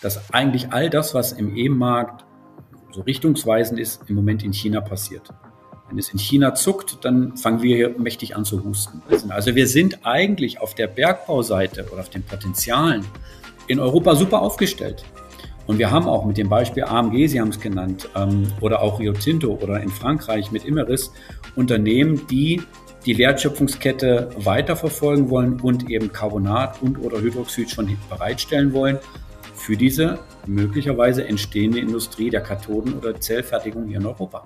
dass eigentlich all das, was im E-Markt so richtungsweisend ist, im Moment in China passiert. Wenn es in China zuckt, dann fangen wir hier mächtig an zu husten. Also wir sind eigentlich auf der Bergbauseite oder auf den Potenzialen in Europa super aufgestellt. Und wir haben auch mit dem Beispiel AMG, Sie haben es genannt, oder auch Rio Tinto oder in Frankreich mit Imerys Unternehmen, die die Wertschöpfungskette weiterverfolgen wollen und eben Carbonat und oder Hydroxid schon bereitstellen wollen für diese möglicherweise entstehende Industrie der Kathoden- oder Zellfertigung hier in Europa.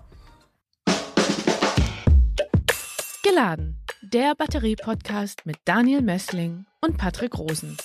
Geladen, der Batterie-Podcast mit Daniel Mössling und Patrick Rosen.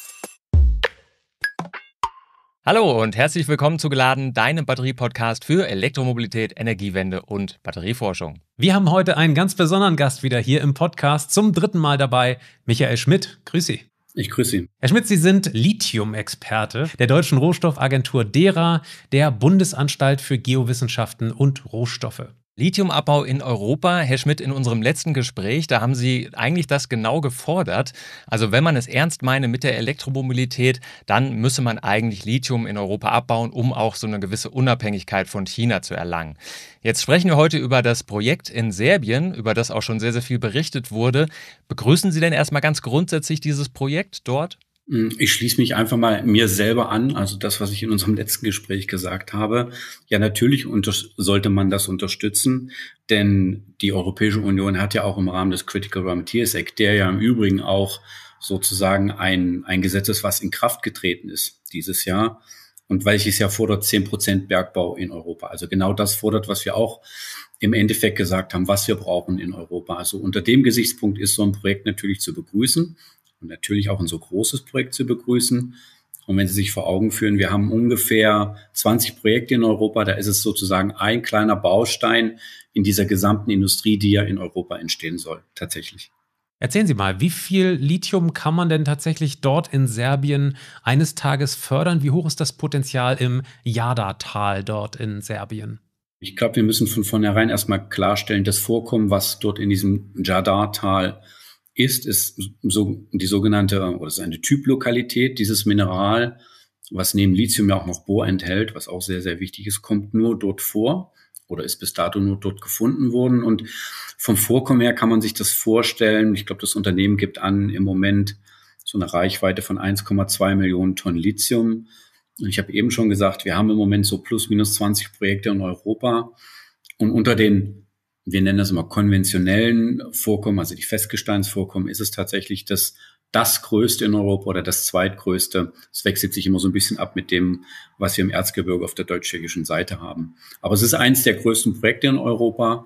Hallo und herzlich willkommen zu Geladen, deinem Batterie-Podcast für Elektromobilität, Energiewende und Batterieforschung. Wir haben heute einen ganz besonderen Gast wieder hier im Podcast, zum 3. Mal dabei, Michael Schmidt. Grüß Sie. Ich grüße Sie. Herr Schmidt, Sie sind Lithium-Experte der Deutschen Rohstoffagentur DERA, der Bundesanstalt für Geowissenschaften und Rohstoffe. Lithiumabbau in Europa. Herr Schmidt, in unserem letzten Gespräch, da haben Sie eigentlich das genau gefordert. Also wenn man es ernst meine mit der Elektromobilität, dann müsse man eigentlich Lithium in Europa abbauen, um auch so eine gewisse Unabhängigkeit von China zu erlangen. Jetzt sprechen wir heute über das Projekt in Serbien, über das auch schon sehr, sehr viel berichtet wurde. Begrüßen Sie denn erstmal ganz grundsätzlich dieses Projekt dort? Ich schließe mich einfach mal mir selber an, also das, was ich in unserem letzten Gespräch gesagt habe. Ja, natürlich sollte man das unterstützen, denn die Europäische Union hat ja auch im Rahmen des Critical Raw Materials Act, der ja im Übrigen auch sozusagen ein Gesetz ist, was in Kraft getreten ist dieses Jahr und welches ja fordert 10% Bergbau in Europa. Also genau das fordert, was wir auch im Endeffekt gesagt haben, was wir brauchen in Europa. Also unter dem Gesichtspunkt ist so ein Projekt natürlich zu begrüßen. Und natürlich auch ein so großes Projekt zu begrüßen. Und wenn Sie sich vor Augen führen, wir haben ungefähr 20 Projekte in Europa, da ist es sozusagen ein kleiner Baustein in dieser gesamten Industrie, die ja in Europa entstehen soll, tatsächlich. Erzählen Sie mal, wie viel Lithium kann man denn tatsächlich dort in Serbien eines Tages fördern? Wie hoch ist das Potenzial im Jadar-Tal dort in Serbien? Ich glaube, wir müssen von vornherein erstmal klarstellen, das Vorkommen, was dort in diesem Jadar-Tal ist so die sogenannte, oder ist eine Typlokalität. Dieses Mineral, was neben Lithium ja auch noch Bohr enthält, was auch sehr, sehr wichtig ist, kommt nur dort vor oder ist bis dato nur dort gefunden worden. Und vom Vorkommen her kann man sich das vorstellen. Ich glaube, das Unternehmen gibt an, im Moment so eine Reichweite von 1,2 Millionen Tonnen Lithium. Und ich habe eben schon gesagt, wir haben im Moment so plus minus 20 Projekte in Europa. Und unter den, wir nennen das immer konventionellen Vorkommen, also die Festgesteinsvorkommen, ist es tatsächlich das größte in Europa oder das zweitgrößte. Es wechselt sich immer so ein bisschen ab mit dem, was wir im Erzgebirge auf der deutsch-tschechischen Seite haben. Aber es ist eines der größten Projekte in Europa.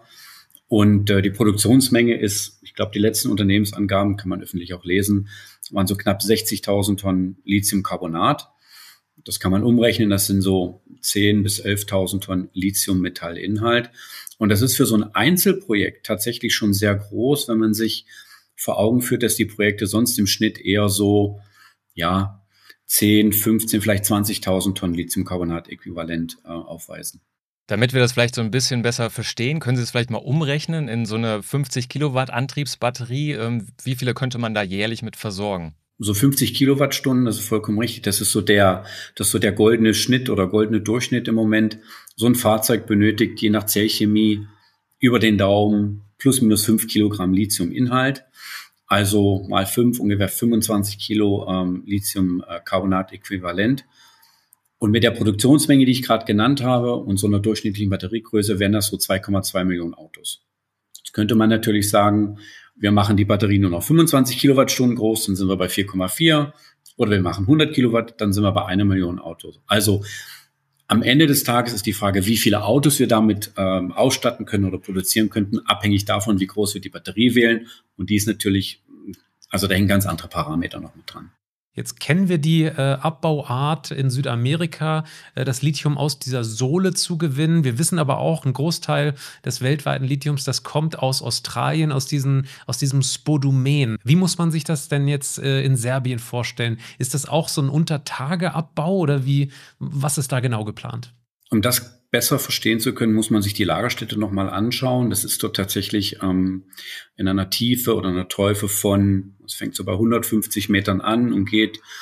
Und die Produktionsmenge ist, ich glaube, die letzten Unternehmensangaben kann man öffentlich auch lesen, waren so knapp 60.000 Tonnen Lithiumcarbonat. Das kann man umrechnen, das sind so 10.000 bis 11.000 Tonnen Lithiummetallinhalt. Und das ist für so ein Einzelprojekt tatsächlich schon sehr groß, wenn man sich vor Augen führt, dass die Projekte sonst im Schnitt eher so, 10, 15, vielleicht 20.000 Tonnen Lithiumcarbonat-Äquivalent aufweisen. Damit wir das vielleicht so ein bisschen besser verstehen, können Sie es vielleicht mal umrechnen in so eine 50 Kilowatt Antriebsbatterie. Wie viele könnte man da jährlich mit versorgen? So 50 Kilowattstunden, das ist vollkommen richtig. Das ist so der goldene Schnitt oder goldene Durchschnitt im Moment. So ein Fahrzeug benötigt je nach Zellchemie über den Daumen plus minus 5 Kilogramm Lithiuminhalt. Also mal 5, ungefähr 25 Kilo Lithiumcarbonat-Äquivalent. Und mit der Produktionsmenge, die ich gerade genannt habe und so einer durchschnittlichen Batteriegröße, wären das so 2,2 Millionen Autos. Jetzt könnte man natürlich sagen, wir machen die Batterie nur noch 25 Kilowattstunden groß, dann sind wir bei 4,4. Oder wir machen 100 Kilowatt, dann sind wir bei 1 Million Autos. Also am Ende des Tages ist die Frage, wie viele Autos wir damit ausstatten können oder produzieren könnten, abhängig davon, wie groß wir die Batterie wählen. Und die ist natürlich, also da hängen ganz andere Parameter noch mit dran. Jetzt kennen wir die Abbauart in Südamerika, das Lithium aus dieser Sohle zu gewinnen. Wir wissen aber auch, ein Großteil des weltweiten Lithiums, das kommt aus Australien, aus diesem Spodumän. Wie muss man sich das denn jetzt in Serbien vorstellen? Ist das auch so ein Untertageabbau oder was ist da genau geplant? Um das besser verstehen zu können, muss man sich die Lagerstätte nochmal anschauen. Das ist dort tatsächlich in einer Tiefe oder einer Tiefe von, es fängt so bei 150 Metern an und geht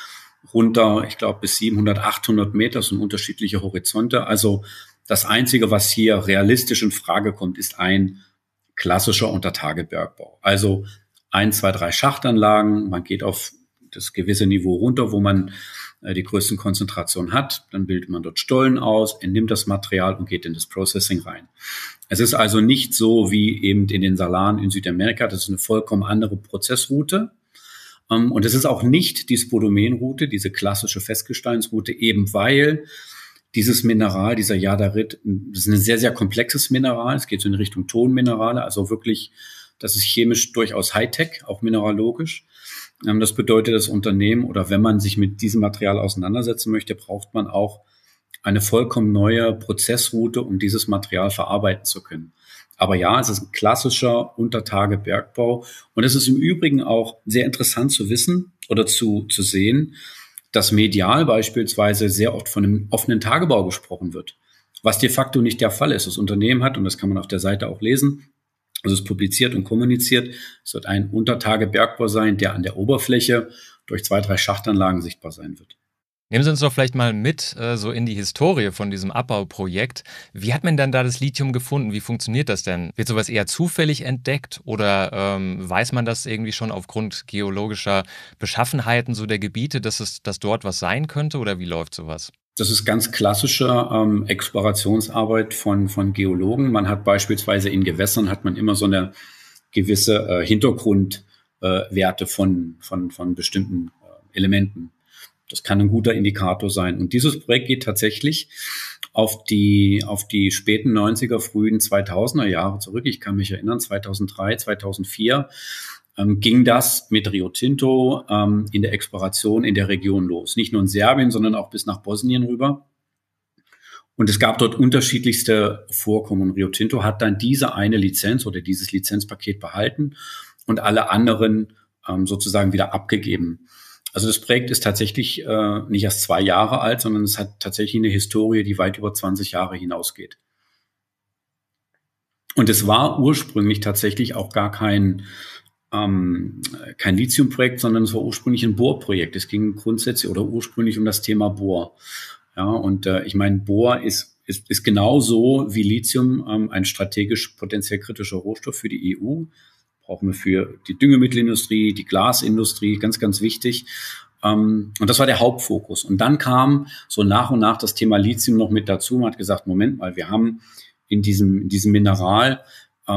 runter, ich glaube, bis 700, 800 Meter, so unterschiedliche Horizonte. Also das Einzige, was hier realistisch in Frage kommt, ist ein klassischer Untertagebergbau. Also 1, 2, 3 Schachtanlagen, man geht auf das gewisse Niveau runter, wo man die größten Konzentrationen hat. Dann bildet man dort Stollen aus, entnimmt das Material und geht in das Processing rein. Es ist also nicht so wie eben in den Salaren in Südamerika. Das ist eine vollkommen andere Prozessroute. Und es ist auch nicht die Spodoumenroute, diese klassische Festgesteinsroute, eben weil dieses Mineral, dieser Jadarit, das ist ein sehr, sehr komplexes Mineral. Es geht so in Richtung Tonminerale, also wirklich, das ist chemisch durchaus Hightech, auch mineralogisch. Das bedeutet, das Unternehmen oder wenn man sich mit diesem Material auseinandersetzen möchte, braucht man auch eine vollkommen neue Prozessroute, um dieses Material verarbeiten zu können. Aber ja, es ist ein klassischer Untertagebergbau. Und es ist im Übrigen auch sehr interessant zu wissen oder zu sehen, dass medial beispielsweise sehr oft von einem offenen Tagebau gesprochen wird, was de facto nicht der Fall ist. Das Unternehmen hat, und das kann man auf der Seite auch lesen, also es ist publiziert und kommuniziert, es wird ein Untertagebergbau sein, der an der Oberfläche durch 2, 3 Schachtanlagen sichtbar sein wird. Nehmen Sie uns doch vielleicht mal mit so in die Historie von diesem Abbauprojekt. Wie hat man denn da das Lithium gefunden? Wie funktioniert das denn? Wird sowas eher zufällig entdeckt oder weiß man das irgendwie schon aufgrund geologischer Beschaffenheiten so der Gebiete, dass dort was sein könnte oder wie läuft sowas? Das ist ganz klassische Explorationsarbeit von Geologen. Man hat beispielsweise in Gewässern hat man immer so eine gewisse Hintergrundwerte von bestimmten Elementen. Das kann ein guter Indikator sein. Und dieses Projekt geht tatsächlich auf die späten 90er, frühen 2000er Jahre zurück. Ich kann mich erinnern, 2003, 2004 ging das mit Rio Tinto in der Exploration in der Region los. Nicht nur in Serbien, sondern auch bis nach Bosnien rüber. Und es gab dort unterschiedlichste Vorkommen. Und Rio Tinto hat dann diese eine Lizenz oder dieses Lizenzpaket behalten und alle anderen sozusagen wieder abgegeben. Also das Projekt ist tatsächlich nicht erst 2 Jahre alt, sondern es hat tatsächlich eine Historie, die weit über 20 Jahre hinausgeht. Und es war ursprünglich tatsächlich auch gar kein Lithium-Projekt, sondern es war ursprünglich ein Bohrprojekt. Es ging grundsätzlich oder ursprünglich um das Thema Bohr. Ja, und ich meine, Bohr ist genauso wie Lithium ein strategisch potenziell kritischer Rohstoff für die EU. Brauchen wir für die Düngemittelindustrie, die Glasindustrie, ganz, ganz wichtig. Und das war der Hauptfokus. Und dann kam so nach und nach das Thema Lithium noch mit dazu. Man hat gesagt, Moment mal, wir haben in diesem Mineral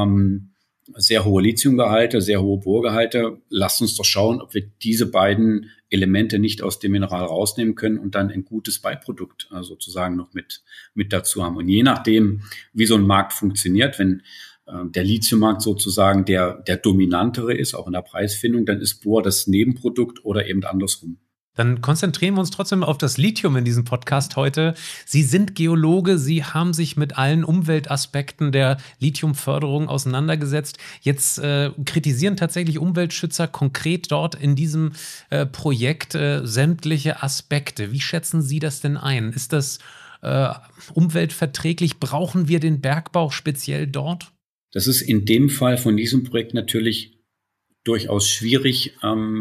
sehr hohe Lithiumgehalte, sehr hohe Bohrgehalte. Lasst uns doch schauen, ob wir diese beiden Elemente nicht aus dem Mineral rausnehmen können und dann ein gutes Beiprodukt sozusagen noch mit dazu haben. Und je nachdem, wie so ein Markt funktioniert, wenn der Lithiummarkt sozusagen der dominantere ist, auch in der Preisfindung, dann ist Bohr das Nebenprodukt oder eben andersrum. Dann konzentrieren wir uns trotzdem auf das Lithium in diesem Podcast heute. Sie sind Geologe, Sie haben sich mit allen Umweltaspekten der Lithiumförderung auseinandergesetzt. Jetzt kritisieren tatsächlich Umweltschützer konkret dort in diesem Projekt sämtliche Aspekte. Wie schätzen Sie das denn ein? Ist das umweltverträglich? Brauchen wir den Bergbau speziell dort? Das ist in dem Fall von diesem Projekt natürlich durchaus schwierig,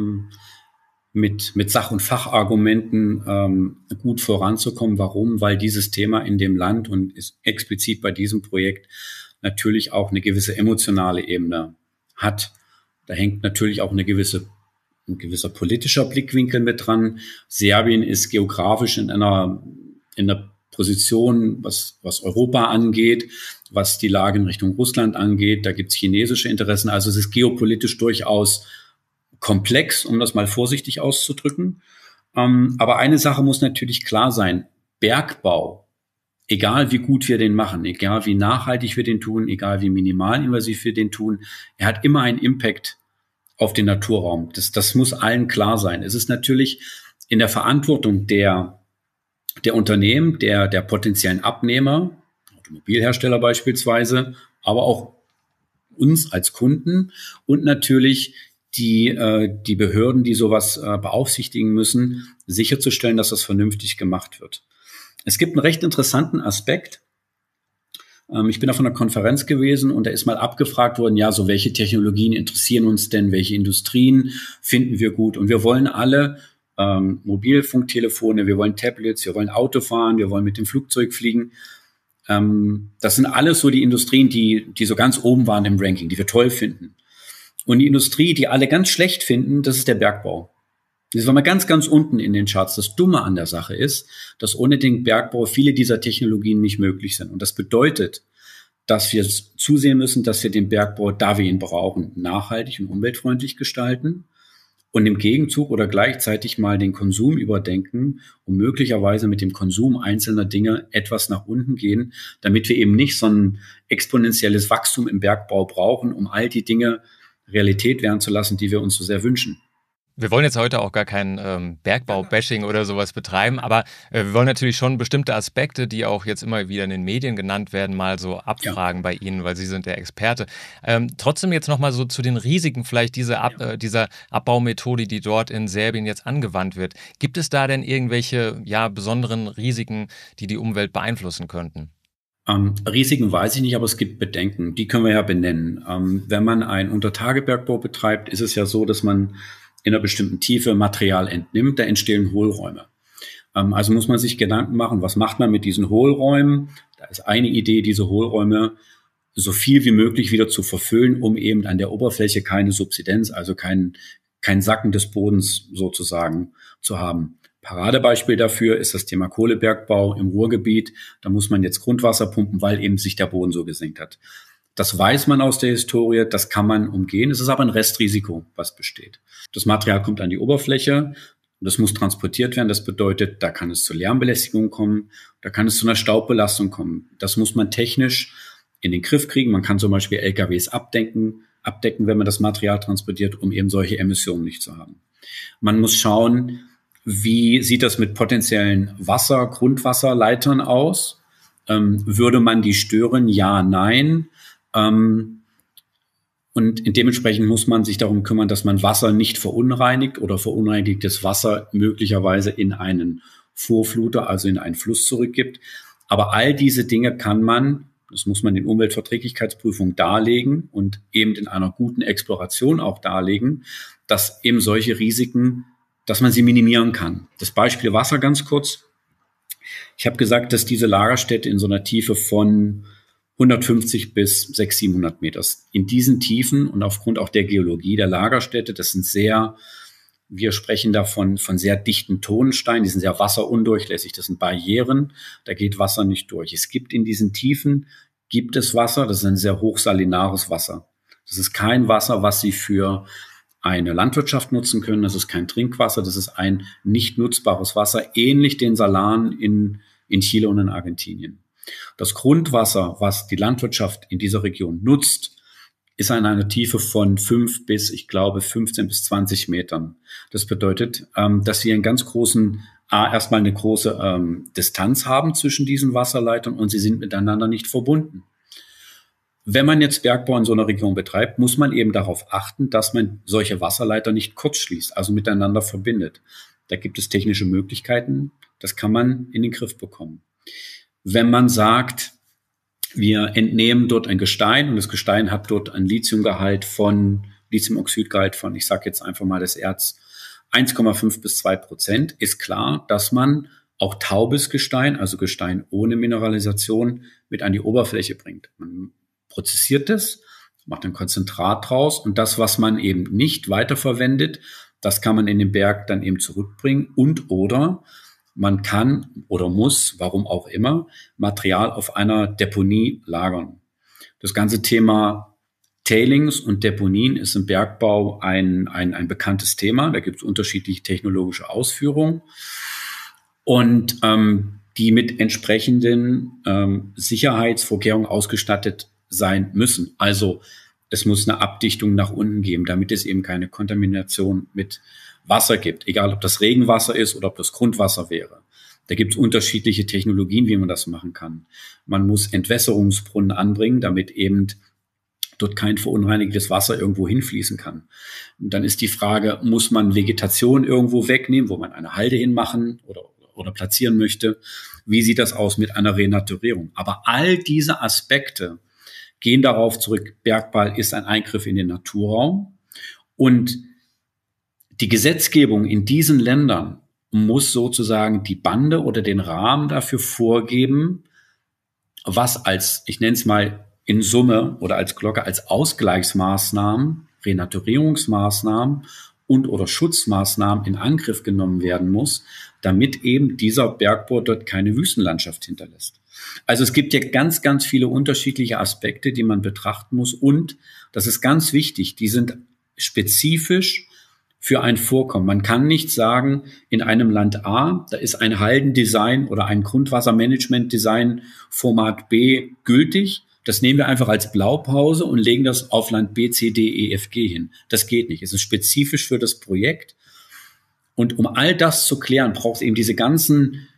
mit Sach- und Fachargumenten gut voranzukommen. Warum? Weil dieses Thema in dem Land und ist explizit bei diesem Projekt natürlich auch eine gewisse emotionale Ebene hat. Da hängt natürlich auch ein gewisser politischer Blickwinkel mit dran. Serbien ist geografisch in einer Position, was Europa angeht, was die Lage in Richtung Russland angeht. Da gibt es chinesische Interessen. Also es ist geopolitisch durchaus komplex, um das mal vorsichtig auszudrücken. Aber eine Sache muss natürlich klar sein. Bergbau, egal wie gut wir den machen, egal wie nachhaltig wir den tun, egal wie minimalinvasiv wir den tun, er hat immer einen Impact auf den Naturraum. Das muss allen klar sein. Es ist natürlich in der Verantwortung der Unternehmen, der potenziellen Abnehmer, Automobilhersteller beispielsweise, aber auch uns als Kunden und natürlich die Behörden, die sowas beaufsichtigen müssen, sicherzustellen, dass das vernünftig gemacht wird. Es gibt einen recht interessanten Aspekt. Ich bin auf einer Konferenz gewesen und da ist mal abgefragt worden, ja, so welche Technologien interessieren uns denn, welche Industrien finden wir gut? Und wir wollen alle Mobilfunktelefone, wir wollen Tablets, wir wollen Auto fahren, wir wollen mit dem Flugzeug fliegen. Das sind alles so die Industrien, die so ganz oben waren im Ranking, die wir toll finden. Und die Industrie, die alle ganz schlecht finden, das ist der Bergbau. Das ist mal ganz, ganz unten in den Charts. Das Dumme an der Sache ist, dass ohne den Bergbau viele dieser Technologien nicht möglich sind. Und das bedeutet, dass wir zusehen müssen, dass wir den Bergbau, da wir ihn brauchen, nachhaltig und umweltfreundlich gestalten und im Gegenzug oder gleichzeitig mal den Konsum überdenken und möglicherweise mit dem Konsum einzelner Dinge etwas nach unten gehen, damit wir eben nicht so ein exponentielles Wachstum im Bergbau brauchen, um all die Dinge Realität werden zu lassen, die wir uns so sehr wünschen. Wir wollen jetzt heute auch gar kein Bergbau-Bashing oder sowas betreiben, aber wir wollen natürlich schon bestimmte Aspekte, die auch jetzt immer wieder in den Medien genannt werden, mal so abfragen bei Ihnen, weil Sie sind der Experte. Trotzdem jetzt nochmal so zu den Risiken vielleicht dieser Abbaumethode, die dort in Serbien jetzt angewandt wird. Gibt es da denn irgendwelche besonderen Risiken, die die Umwelt beeinflussen könnten? Risiken weiß ich nicht, aber es gibt Bedenken. Die können wir ja benennen. Wenn man einen Untertagebergbau betreibt, ist es ja so, dass man in einer bestimmten Tiefe Material entnimmt, da entstehen Hohlräume. Also muss man sich Gedanken machen, was macht man mit diesen Hohlräumen? Da ist eine Idee, diese Hohlräume so viel wie möglich wieder zu verfüllen, um eben an der Oberfläche keine Subsidenz, also kein Sacken des Bodens sozusagen zu haben. Paradebeispiel dafür ist das Thema Kohlebergbau im Ruhrgebiet. Da muss man jetzt Grundwasser pumpen, weil eben sich der Boden so gesenkt hat. Das weiß man aus der Historie, das kann man umgehen. Es ist aber ein Restrisiko, was besteht. Das Material kommt an die Oberfläche, das muss transportiert werden. Das bedeutet, da kann es zu Lärmbelästigung kommen, da kann es zu einer Staubbelastung kommen. Das muss man technisch in den Griff kriegen. Man kann zum Beispiel LKWs abdecken, wenn man das Material transportiert, um eben solche Emissionen nicht zu haben. Man muss schauen, wie sieht das mit potenziellen Grundwasserleitern aus? Würde man die stören? Ja, nein. Und dementsprechend muss man sich darum kümmern, dass man Wasser nicht verunreinigt oder verunreinigtes Wasser möglicherweise in einen Vorfluter, also in einen Fluss zurückgibt. Aber all diese Dinge kann man, das muss man in Umweltverträglichkeitsprüfungen darlegen und eben in einer guten Exploration auch darlegen, dass eben solche Risiken, dass man sie minimieren kann. Das Beispiel Wasser ganz kurz. Ich habe gesagt, dass diese Lagerstätte in so einer Tiefe von 150 bis 600, 700 Meter. In diesen Tiefen und aufgrund auch der Geologie der Lagerstätte, das sind wir sprechen davon von sehr dichten Tonsteinen, die sind sehr wasserundurchlässig, das sind Barrieren, da geht Wasser nicht durch. Es gibt in diesen Tiefen, Wasser, das ist ein sehr hochsalinares Wasser. Das ist kein Wasser, was Sie für eine Landwirtschaft nutzen können, das ist kein Trinkwasser, das ist ein nicht nutzbares Wasser, ähnlich den Salaren in Chile und in Argentinien. Das Grundwasser, was die Landwirtschaft in dieser Region nutzt, ist an einer Tiefe von 5 bis, ich glaube, 15 bis 20 Metern. Das bedeutet, dass wir erstmal eine große Distanz haben zwischen diesen Wasserleitern und sie sind miteinander nicht verbunden. Wenn man jetzt Bergbau in so einer Region betreibt, muss man eben darauf achten, dass man solche Wasserleiter nicht kurzschließt, also miteinander verbindet. Da gibt es technische Möglichkeiten, das kann man in den Griff bekommen. Wenn man sagt, wir entnehmen dort ein Gestein und das Gestein hat dort ein Lithiumoxidgehalt von, ich sage jetzt einfach mal das Erz, 1,5 bis 2%, ist klar, dass man auch taubes Gestein, also Gestein ohne Mineralisation, mit an die Oberfläche bringt. Man prozessiert es, macht ein Konzentrat draus und das, was man eben nicht weiterverwendet, das kann man in den Berg dann eben zurückbringen oder man kann oder muss, warum auch immer, Material auf einer Deponie lagern. Das ganze Thema Tailings und Deponien ist im Bergbau ein bekanntes Thema. Da gibt es unterschiedliche technologische Ausführungen und die mit entsprechenden Sicherheitsvorkehrungen ausgestattet sein müssen. Also es muss eine Abdichtung nach unten geben, damit es eben keine Kontamination mit Wasser gibt, egal ob das Regenwasser ist oder ob das Grundwasser wäre. Da gibt es unterschiedliche Technologien, wie man das machen kann. Man muss Entwässerungsbrunnen anbringen, damit eben dort kein verunreinigtes Wasser irgendwo hinfließen kann. Und dann ist die Frage, muss man Vegetation irgendwo wegnehmen, wo man eine Halde hinmachen oder platzieren möchte? Wie sieht das aus mit einer Renaturierung? Aber all diese Aspekte gehen darauf zurück, Bergbau ist ein Eingriff in den Naturraum und Die Gesetzgebung in diesen Ländern muss sozusagen die Bande oder den Rahmen dafür vorgeben, was als, ich nenne es mal in Summe oder als Glocke, als Ausgleichsmaßnahmen, Renaturierungsmaßnahmen und oder Schutzmaßnahmen in Angriff genommen werden muss, damit eben dieser Bergbau dort keine Wüstenlandschaft hinterlässt. Also es gibt ja ganz, ganz viele unterschiedliche Aspekte, die man betrachten muss, und das ist ganz wichtig, die sind spezifisch für ein Vorkommen. Man kann nicht sagen, in einem Land A, da ist ein Haldendesign oder ein Grundwassermanagement-Design Format B gültig. Das nehmen wir einfach als Blaupause und legen das auf Land B, C, D, E, F, G hin. Das geht nicht. Es ist spezifisch für das Projekt. Und um all das zu klären, braucht es eben diese ganzen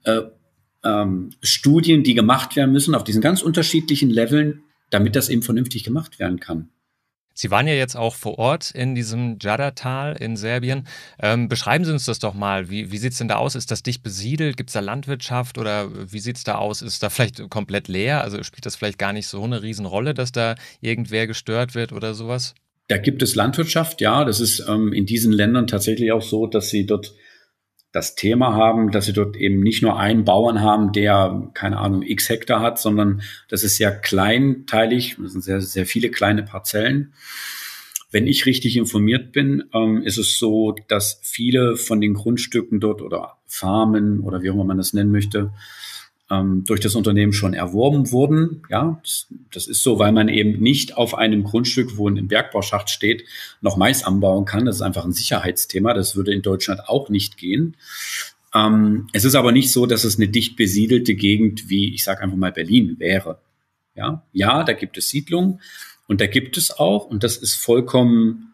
Studien, die gemacht werden müssen auf diesen ganz unterschiedlichen Leveln, damit das eben vernünftig gemacht werden kann. Sie waren ja jetzt auch vor Ort in diesem Džadartal in Serbien. Beschreiben Sie uns das doch mal. Wie sieht es denn da aus? Ist das dicht besiedelt? Gibt es da Landwirtschaft oder wie sieht es da aus? Ist da vielleicht komplett leer? Also spielt das vielleicht gar nicht so eine Riesenrolle, dass da irgendwer gestört wird oder sowas? Da gibt es Landwirtschaft, ja. Das ist in diesen Ländern tatsächlich auch so, dass sie dort das Thema haben, dass sie dort eben nicht nur einen Bauern haben, der, keine Ahnung, x Hektar hat, sondern das ist sehr kleinteilig, das sind sehr, sehr viele kleine Parzellen. Wenn ich richtig informiert bin, ist es so, dass viele von den Grundstücken dort oder Farmen oder wie auch immer man das nennen möchte, durch das Unternehmen schon erworben wurden. Ja, das ist so, weil man eben nicht auf einem Grundstück, wo ein Bergbauschacht steht, noch Mais anbauen kann. Das ist einfach ein Sicherheitsthema. Das würde in Deutschland auch nicht gehen. Es ist aber nicht so, dass es eine dicht besiedelte Gegend wie, ich sage einfach mal, Berlin wäre. Ja, da gibt es Siedlungen und da gibt es auch, und das ist vollkommen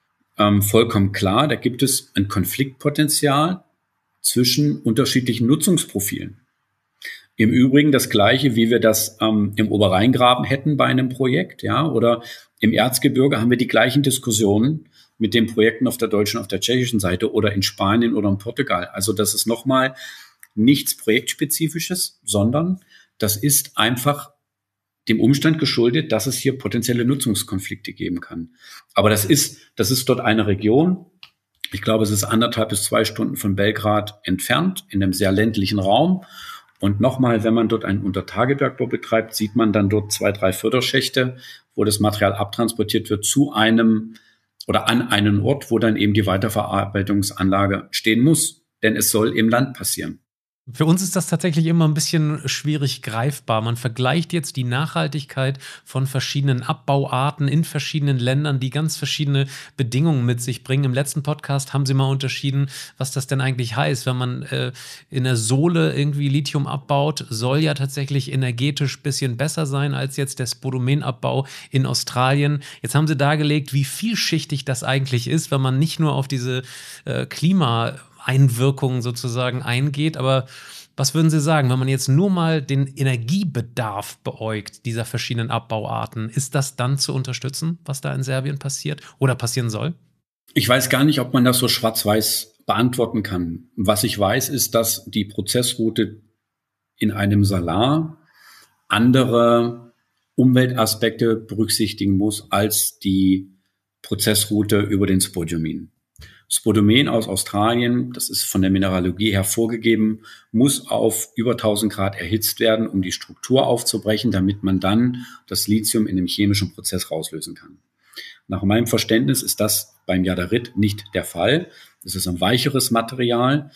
klar, da gibt es ein Konfliktpotenzial zwischen unterschiedlichen Nutzungsprofilen. Im Übrigen das Gleiche, wie wir das im Oberrheingraben hätten bei einem Projekt, ja, oder im Erzgebirge haben wir die gleichen Diskussionen mit den Projekten auf der deutschen, auf der tschechischen Seite oder in Spanien oder in Portugal. Also das ist nochmal nichts Projektspezifisches, sondern das ist einfach dem Umstand geschuldet, dass es hier potenzielle Nutzungskonflikte geben kann. Aber das ist dort eine Region. Ich glaube, es ist 1,5 bis 2 Stunden von Belgrad entfernt, in einem sehr ländlichen Raum. Und nochmal, wenn man dort einen Untertagebergbau betreibt, sieht man dann dort 2, 3 Förderschächte, wo das Material abtransportiert wird zu einem oder an einen Ort, wo dann eben die Weiterverarbeitungsanlage stehen muss. Denn es soll im Land passieren. Für uns ist das tatsächlich immer ein bisschen schwierig greifbar. Man vergleicht jetzt die Nachhaltigkeit von verschiedenen Abbauarten in verschiedenen Ländern, die ganz verschiedene Bedingungen mit sich bringen. Im letzten Podcast haben Sie mal unterschieden, was das denn eigentlich heißt. Wenn man in der Sohle irgendwie Lithium abbaut, soll ja tatsächlich energetisch ein bisschen besser sein als jetzt der Spodumenen-Abbau in Australien. Jetzt haben Sie dargelegt, wie vielschichtig das eigentlich ist, wenn man nicht nur auf diese Klimaeinwirkungen sozusagen eingeht. Aber was würden Sie sagen, wenn man jetzt nur mal den Energiebedarf beäugt dieser verschiedenen Abbauarten, ist das dann zu unterstützen, was da in Serbien passiert oder passieren soll? Ich weiß gar nicht, ob man das so schwarz-weiß beantworten kann. Was ich weiß, ist, dass die Prozessroute in einem Salar andere Umweltaspekte berücksichtigen muss als die Prozessroute über den Spodumenen. Spodumenen aus Australien, das ist von der Mineralogie her vorgegeben, muss auf über 1000 Grad erhitzt werden, um die Struktur aufzubrechen, damit man dann das Lithium in dem chemischen Prozess rauslösen kann. Nach meinem Verständnis ist das beim Jadarit nicht der Fall. Das ist ein weicheres Material.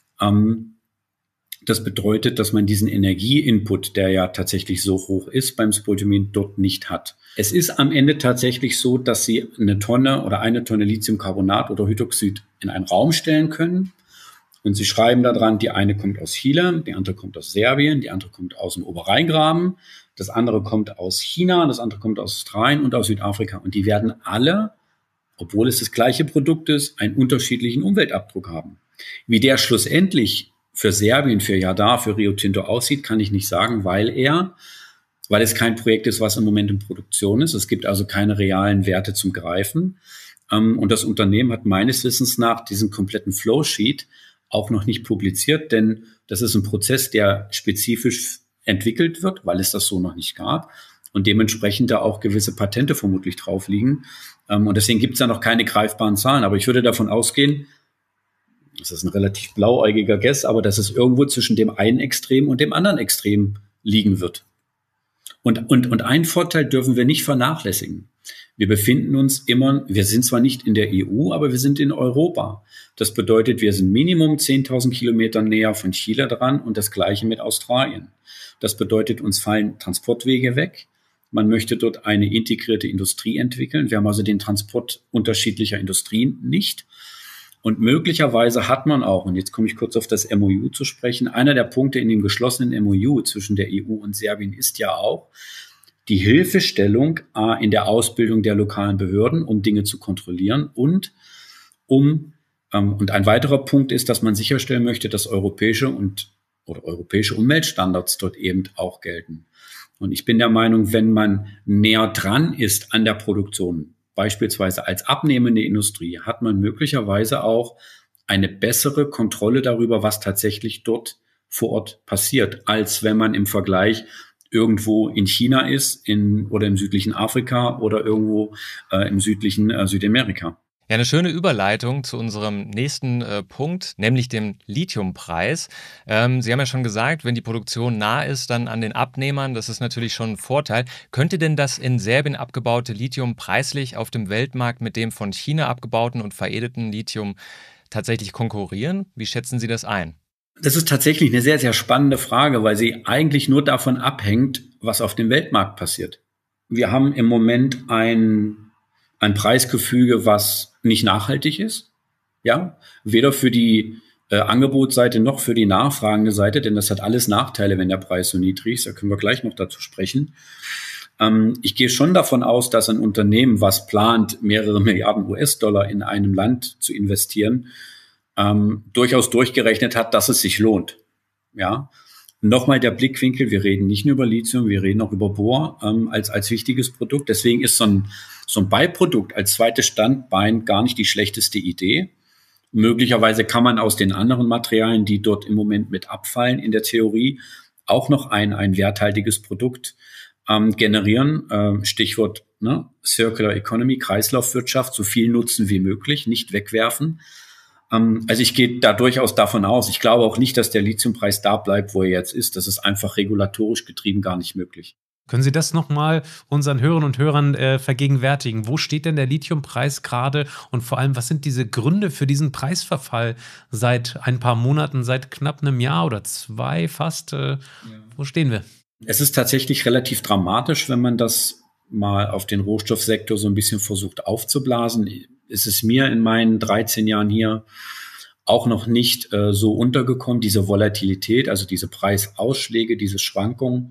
Das bedeutet, dass man diesen Energieinput, der ja tatsächlich so hoch ist beim Spodumenen, dort nicht hat. Es ist am Ende tatsächlich so, dass Sie eine Tonne Lithiumcarbonat oder Hydroxid in einen Raum stellen können. Und Sie schreiben da dran, die eine kommt aus Chile, die andere kommt aus Serbien, die andere kommt aus dem Oberrheingraben, das andere kommt aus China, das andere kommt aus Australien und aus Südafrika. Und die werden alle, obwohl es das gleiche Produkt ist, einen unterschiedlichen Umweltabdruck haben. Wie der schlussendlich für Serbien, für Jadar, für Rio Tinto aussieht, kann ich nicht sagen, weil es kein Projekt ist, was im Moment in Produktion ist. Es gibt also keine realen Werte zum Greifen. Und das Unternehmen hat meines Wissens nach diesen kompletten Flowsheet auch noch nicht publiziert, denn das ist ein Prozess, der spezifisch entwickelt wird, weil es das so noch nicht gab und dementsprechend da auch gewisse Patente vermutlich drauf liegen. Und deswegen gibt es da noch keine greifbaren Zahlen. Aber ich würde davon ausgehen, das ist ein relativ blauäugiger Guess, aber dass es irgendwo zwischen dem einen Extrem und dem anderen Extrem liegen wird. Und einen Vorteil dürfen wir nicht vernachlässigen. Wir befinden uns wir sind zwar nicht in der EU, aber wir sind in Europa. Das bedeutet, wir sind Minimum 10.000 Kilometer näher von Chile dran und das Gleiche mit Australien. Das bedeutet, uns fallen Transportwege weg. Man möchte dort eine integrierte Industrie entwickeln. Wir haben also den Transport unterschiedlicher Industrien nicht. Und möglicherweise hat man auch, und jetzt komme ich kurz auf das MOU zu sprechen, einer der Punkte in dem geschlossenen MOU zwischen der EU und Serbien ist ja auch die Hilfestellung in der Ausbildung der lokalen Behörden, um Dinge zu kontrollieren und ein weiterer Punkt ist, dass man sicherstellen möchte, dass europäische Umweltstandards dort eben auch gelten. Und ich bin der Meinung, wenn man näher dran ist an der Produktion, beispielsweise als abnehmende Industrie, hat man möglicherweise auch eine bessere Kontrolle darüber, was tatsächlich dort vor Ort passiert, als wenn man im Vergleich irgendwo in China ist, oder im südlichen Afrika oder irgendwo im südlichen Südamerika. Ja, eine schöne Überleitung zu unserem nächsten Punkt, nämlich dem Lithiumpreis. Sie haben ja schon gesagt, wenn die Produktion nah ist, dann an den Abnehmern, das ist natürlich schon ein Vorteil. Könnte denn das in Serbien abgebaute Lithium preislich auf dem Weltmarkt mit dem von China abgebauten und veredelten Lithium tatsächlich konkurrieren? Wie schätzen Sie das ein? Das ist tatsächlich eine sehr, sehr spannende Frage, weil sie eigentlich nur davon abhängt, was auf dem Weltmarkt passiert. Wir haben im Moment ein Preisgefüge, was nicht nachhaltig ist, ja, weder für die Angebotsseite noch für die nachfragende Seite, denn das hat alles Nachteile, wenn der Preis so niedrig ist. Da können wir gleich noch dazu sprechen. Ich gehe schon davon aus, dass ein Unternehmen, was plant, mehrere Milliarden US-Dollar in einem Land zu investieren, durchaus durchgerechnet hat, dass es sich lohnt. Ja. Nochmal der Blickwinkel, wir reden nicht nur über Lithium, wir reden auch über Bohr als wichtiges Produkt. Deswegen ist so ein Beiprodukt als zweites Standbein gar nicht die schlechteste Idee. Möglicherweise kann man aus den anderen Materialien, die dort im Moment mit abfallen, in der Theorie auch noch ein werthaltiges Produkt generieren. Stichwort Circular Economy, Kreislaufwirtschaft, so viel nutzen wie möglich, nicht wegwerfen. Also ich gehe da durchaus davon aus. Ich glaube auch nicht, dass der Lithiumpreis da bleibt, wo er jetzt ist. Das ist einfach regulatorisch getrieben gar nicht möglich. Können Sie das nochmal unseren Hörerinnen und Hörern vergegenwärtigen? Wo steht denn der Lithiumpreis gerade? Und vor allem, was sind diese Gründe für diesen Preisverfall seit ein paar Monaten, seit knapp einem Jahr oder 2 fast? Wo stehen wir? Es ist tatsächlich relativ dramatisch, wenn man das mal auf den Rohstoffsektor so ein bisschen versucht aufzublasen. Es ist mir in meinen 13 Jahren hier auch noch nicht so untergekommen, diese Volatilität, also diese Preisausschläge, diese Schwankungen.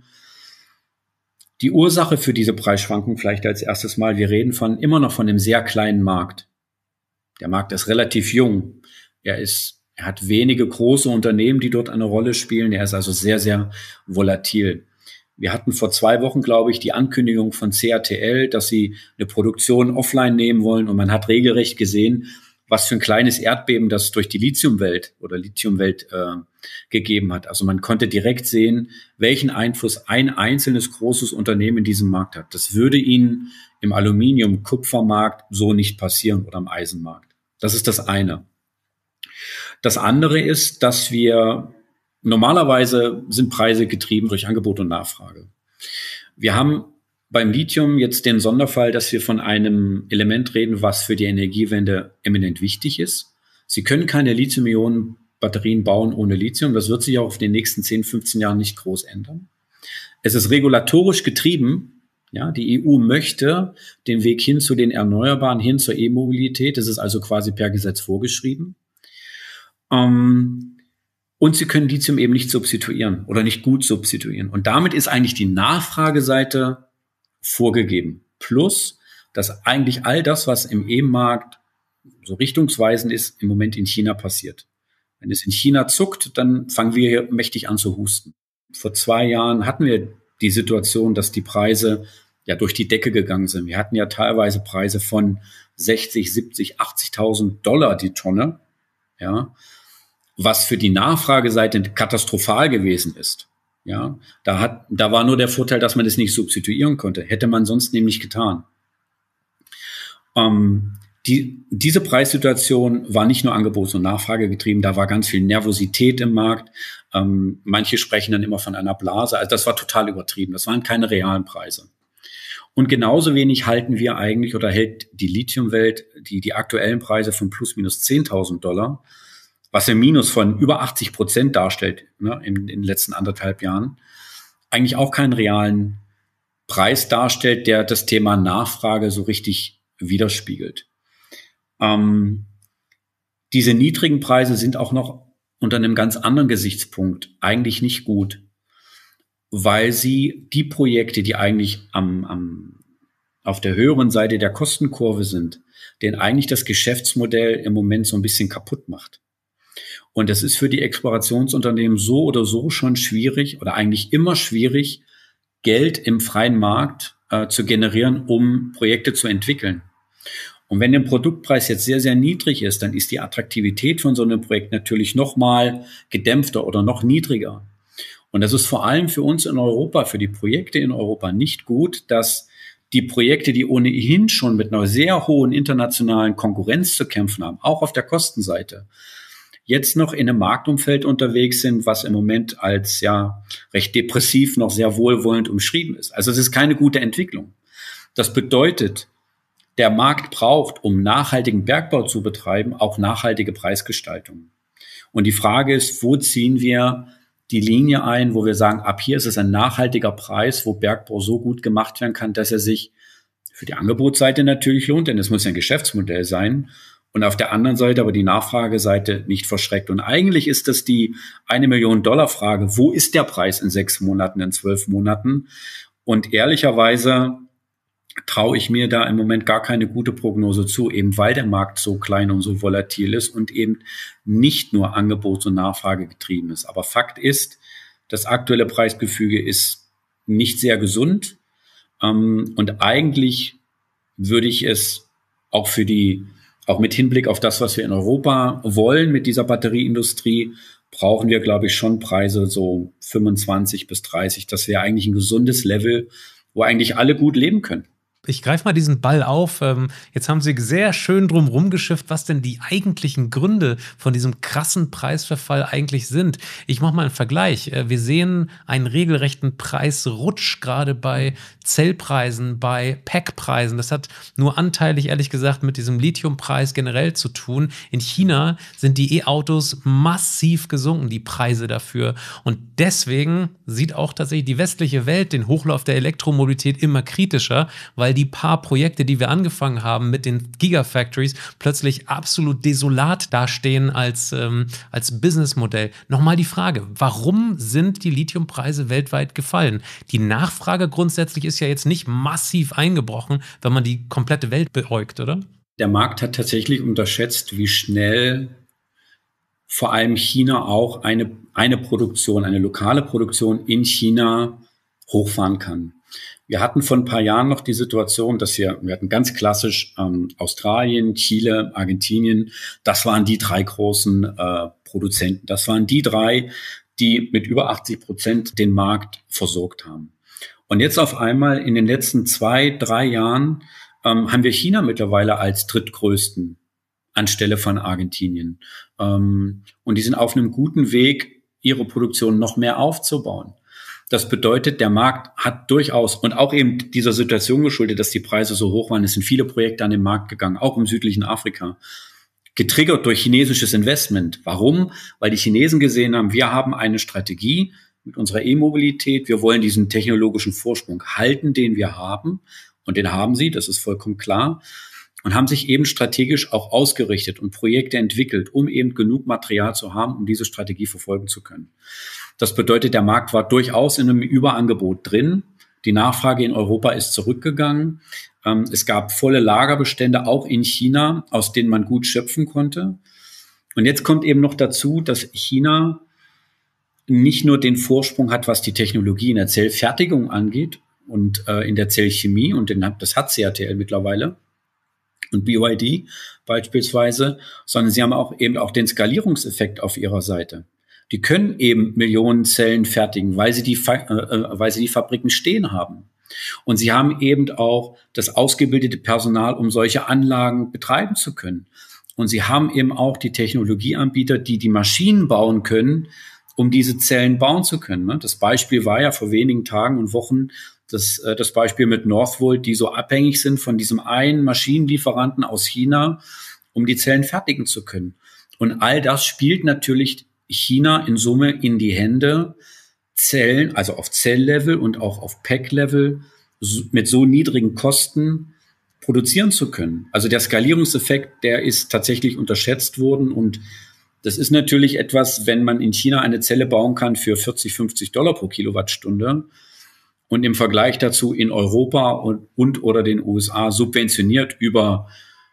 Die Ursache für diese Preisschwankung vielleicht als erstes Mal, wir reden immer noch von einem sehr kleinen Markt. Der Markt ist relativ jung. Er hat wenige große Unternehmen, die dort eine Rolle spielen. Er ist also sehr, sehr volatil. Wir hatten vor 2 Wochen, glaube ich, die Ankündigung von CATL, dass sie eine Produktion offline nehmen wollen. Und man hat regelrecht gesehen, was für ein kleines Erdbeben das durch die Lithiumwelt gegeben hat. Also man konnte direkt sehen, welchen Einfluss ein einzelnes großes Unternehmen in diesem Markt hat. Das würde ihnen im Aluminium-Kupfermarkt so nicht passieren oder am Eisenmarkt. Das ist das eine. Das andere ist, dass normalerweise sind Preise getrieben durch Angebot und Nachfrage. Wir haben beim Lithium jetzt den Sonderfall, dass wir von einem Element reden, was für die Energiewende eminent wichtig ist. Sie können keine Lithium-Ionen-Batterien bauen ohne Lithium. Das wird sich auch auf den nächsten 10, 15 Jahren nicht groß ändern. Es ist regulatorisch getrieben. Ja, die EU möchte den Weg hin zu den Erneuerbaren, hin zur E-Mobilität. Das ist also quasi per Gesetz vorgeschrieben. Und sie können Lithium eben nicht substituieren oder nicht gut substituieren. Und damit ist eigentlich die Nachfrageseite vorgegeben. Plus, dass eigentlich all das, was im E-Markt so richtungsweisend ist, im Moment in China passiert. Wenn es in China zuckt, dann fangen wir hier mächtig an zu husten. Vor 2 Jahren hatten wir die Situation, dass die Preise ja durch die Decke gegangen sind. Wir hatten ja teilweise Preise von 60, 70, 80.000 Dollar die Tonne, ja, was für die Nachfrageseite katastrophal gewesen ist. Ja, da war nur der Vorteil, dass man das nicht substituieren konnte. Hätte man sonst nämlich getan. Diese Preissituation war nicht nur Angebots- und Nachfrage getrieben, da war ganz viel Nervosität im Markt. Manche sprechen dann immer von einer Blase. Also das war total übertrieben. Das waren keine realen Preise. Und genauso wenig halten wir eigentlich oder hält die Lithiumwelt die aktuellen Preise von plus minus $10.000, was ein Minus von über 80% darstellt, ne, in den letzten 1,5 Jahren, eigentlich auch keinen realen Preis darstellt, der das Thema Nachfrage so richtig widerspiegelt. Diese niedrigen Preise sind auch noch unter einem ganz anderen Gesichtspunkt eigentlich nicht gut, weil sie die Projekte, die eigentlich auf der höheren Seite der Kostenkurve sind, denen eigentlich das Geschäftsmodell im Moment so ein bisschen kaputt macht. Und es ist für die Explorationsunternehmen so oder so schon schwierig oder eigentlich immer schwierig, Geld im freien Markt zu generieren, um Projekte zu entwickeln. Und wenn der Produktpreis jetzt sehr, sehr niedrig ist, dann ist die Attraktivität von so einem Projekt natürlich noch mal gedämpfter oder noch niedriger. Und das ist vor allem für uns in Europa, für die Projekte in Europa nicht gut, dass die Projekte, die ohnehin schon mit einer sehr hohen internationalen Konkurrenz zu kämpfen haben, auch auf der Kostenseite, jetzt noch in einem Marktumfeld unterwegs sind, was im Moment als ja recht depressiv noch sehr wohlwollend umschrieben ist. Also es ist keine gute Entwicklung. Das bedeutet, der Markt braucht, um nachhaltigen Bergbau zu betreiben, auch nachhaltige Preisgestaltung. Und die Frage ist, wo ziehen wir die Linie ein, wo wir sagen, ab hier ist es ein nachhaltiger Preis, wo Bergbau so gut gemacht werden kann, dass er sich für die Angebotsseite natürlich lohnt, denn es muss ja ein Geschäftsmodell sein. Und auf der anderen Seite aber die Nachfrageseite nicht verschreckt. Und eigentlich ist das die $1-Million-Frage. Wo ist der Preis in 6 Monaten, in 12 Monaten? Und ehrlicherweise traue ich mir da im Moment gar keine gute Prognose zu, eben weil der Markt so klein und so volatil ist und eben nicht nur Angebots- und Nachfrage getrieben ist. Aber Fakt ist, das aktuelle Preisgefüge ist nicht sehr gesund. Und eigentlich würde ich es auch auch mit Hinblick auf das, was wir in Europa wollen mit dieser Batterieindustrie, brauchen wir, glaube ich, schon Preise so 25 bis 30. Das wäre eigentlich ein gesundes Level, wo eigentlich alle gut leben können. Ich greife mal diesen Ball auf. Jetzt haben Sie sehr schön drum rumgeschifft, was denn die eigentlichen Gründe von diesem krassen Preisverfall eigentlich sind. Ich mache mal einen Vergleich. Wir sehen einen regelrechten Preisrutsch, gerade bei Zellpreisen, bei Packpreisen. Das hat nur anteilig, ehrlich gesagt, mit diesem Lithiumpreis generell zu tun. In China sind die E-Autos massiv gesunken, die Preise dafür. Und deswegen sieht auch tatsächlich die westliche Welt den Hochlauf der Elektromobilität immer kritischer, weil die paar Projekte, die wir angefangen haben mit den Gigafactories, plötzlich absolut desolat dastehen als Businessmodell. Nochmal die Frage, warum sind die Lithiumpreise weltweit gefallen? Die Nachfrage grundsätzlich ist ja jetzt nicht massiv eingebrochen, wenn man die komplette Welt beäugt, oder? Der Markt hat tatsächlich unterschätzt, wie schnell vor allem China auch eine Produktion, eine lokale Produktion in China hochfahren kann. Wir hatten vor ein paar Jahren noch die Situation, dass wir hatten ganz klassisch Australien, Chile, Argentinien. Das waren die 3 großen Produzenten. Das waren die 3, die mit über 80% den Markt versorgt haben. Und jetzt auf einmal in den letzten 2-3 Jahren haben wir China mittlerweile als drittgrößten anstelle von Argentinien. Und die sind auf einem guten Weg, ihre Produktion noch mehr aufzubauen. Das bedeutet, der Markt hat durchaus, und auch eben dieser Situation geschuldet, dass die Preise so hoch waren, es sind viele Projekte an den Markt gegangen, auch im südlichen Afrika, getriggert durch chinesisches Investment. Warum? Weil die Chinesen gesehen haben, wir haben eine Strategie mit unserer E-Mobilität, wir wollen diesen technologischen Vorsprung halten, den wir haben, und den haben sie, das ist vollkommen klar, und haben sich eben strategisch auch ausgerichtet und Projekte entwickelt, um eben genug Material zu haben, um diese Strategie verfolgen zu können. Das bedeutet, der Markt war durchaus in einem Überangebot drin. Die Nachfrage in Europa ist zurückgegangen. Es gab volle Lagerbestände auch in China, aus denen man gut schöpfen konnte. Und jetzt kommt eben noch dazu, dass China nicht nur den Vorsprung hat, was die Technologie in der Zellfertigung angeht und in der Zellchemie, und das hat CATL mittlerweile und BYD beispielsweise, sondern sie haben auch eben auch den Skalierungseffekt auf ihrer Seite. Die können eben Millionen Zellen fertigen, weil sie die Fabriken stehen haben. Und sie haben eben auch das ausgebildete Personal, um solche Anlagen betreiben zu können. Und sie haben eben auch die Technologieanbieter, die die Maschinen bauen können, um diese Zellen bauen zu können. Das Beispiel war ja vor wenigen Tagen und Wochen das Beispiel mit Northvolt, die so abhängig sind von diesem einen Maschinenlieferanten aus China, um die Zellen fertigen zu können. Und all das spielt natürlich China in Summe in die Hände, Zellen, also auf Zelllevel und auch auf Pack-Level mit so niedrigen Kosten produzieren zu können. Also der Skalierungseffekt, der ist tatsächlich unterschätzt worden, und das ist natürlich etwas, wenn man in China eine Zelle bauen kann für $40-50 pro Kilowattstunde und im Vergleich dazu in Europa und oder den USA subventioniert über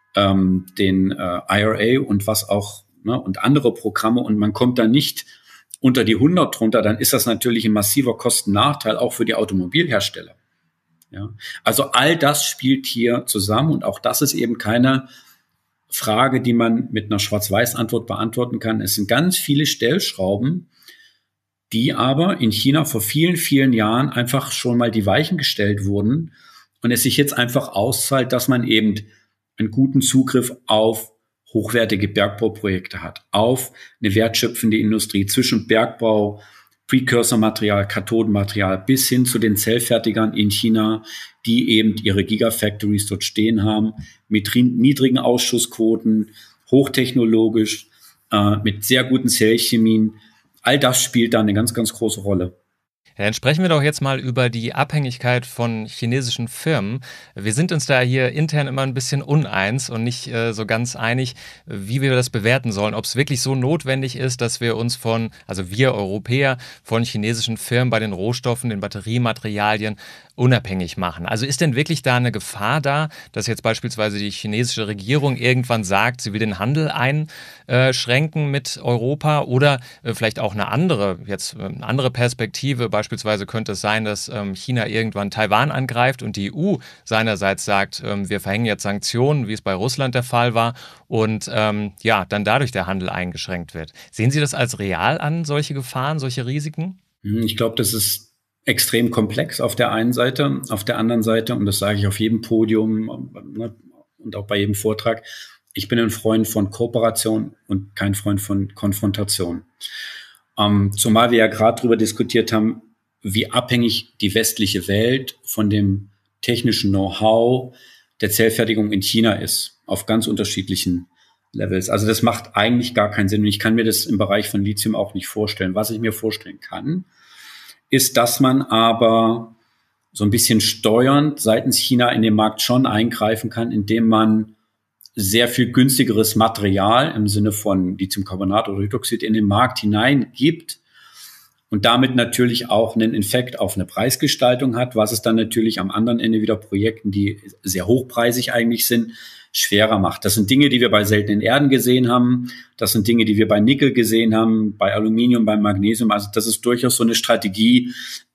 den IRA und was auch, ne, und andere Programme, und man kommt da nicht unter die 100 drunter, dann ist das natürlich ein massiver Kostennachteil auch für die Automobilhersteller. Ja, also all das spielt hier zusammen, und auch das ist eben keine Frage, die man mit einer Schwarz-Weiß-Antwort beantworten kann. Es sind ganz viele Stellschrauben, die aber in China vor vielen, vielen Jahren einfach schon mal die Weichen gestellt wurden und es sich jetzt einfach auszahlt, dass man eben einen guten Zugriff auf hochwertige Bergbauprojekte hat, auf eine wertschöpfende Industrie zwischen Bergbau, Precursor-Material, Kathodenmaterial bis hin zu den Zellfertigern in China, die eben ihre Gigafactories dort stehen haben, mit niedrigen Ausschussquoten, hochtechnologisch, mit sehr guten Zellchemien. All das spielt da eine ganz, ganz große Rolle. Ja, dann sprechen wir doch jetzt mal über die Abhängigkeit von chinesischen Firmen. Wir sind uns da hier intern immer ein bisschen uneins und nicht so ganz einig, wie wir das bewerten sollen. Ob es wirklich so notwendig ist, dass wir uns also wir Europäer, von chinesischen Firmen bei den Rohstoffen, den Batteriematerialien unabhängig machen. Also ist denn wirklich da eine Gefahr da, dass jetzt beispielsweise die chinesische Regierung irgendwann sagt, sie will den Handel einschränken mit Europa, oder vielleicht auch eine andere Perspektive? Beispielsweise könnte es sein, dass China irgendwann Taiwan angreift und die EU seinerseits sagt, wir verhängen jetzt Sanktionen, wie es bei Russland der Fall war, und dann dadurch der Handel eingeschränkt wird. Sehen Sie das als real an, solche Gefahren, solche Risiken? Ich glaube, das ist extrem komplex auf der einen Seite. Auf der anderen Seite, und das sage ich auf jedem Podium und auch bei jedem Vortrag, ich bin ein Freund von Kooperation und kein Freund von Konfrontation. Zumal wir ja gerade darüber diskutiert haben, wie abhängig die westliche Welt von dem technischen Know-how der Zellfertigung in China ist, auf ganz unterschiedlichen Levels. Also das macht eigentlich gar keinen Sinn. Und ich kann mir das im Bereich von Lithium auch nicht vorstellen. Was ich mir vorstellen kann, ist, dass man aber so ein bisschen steuernd seitens China in den Markt schon eingreifen kann, indem man sehr viel günstigeres Material im Sinne von Lithiumcarbonat oder Hydroxid in den Markt hineingibt und damit natürlich auch einen Effekt auf eine Preisgestaltung hat, was es dann natürlich am anderen Ende wieder Projekten, die sehr hochpreisig eigentlich sind, schwerer macht. Das sind Dinge, die wir bei seltenen Erden gesehen haben. Das sind Dinge, die wir bei Nickel gesehen haben, bei Aluminium, bei Magnesium. Also das ist durchaus so eine Strategie,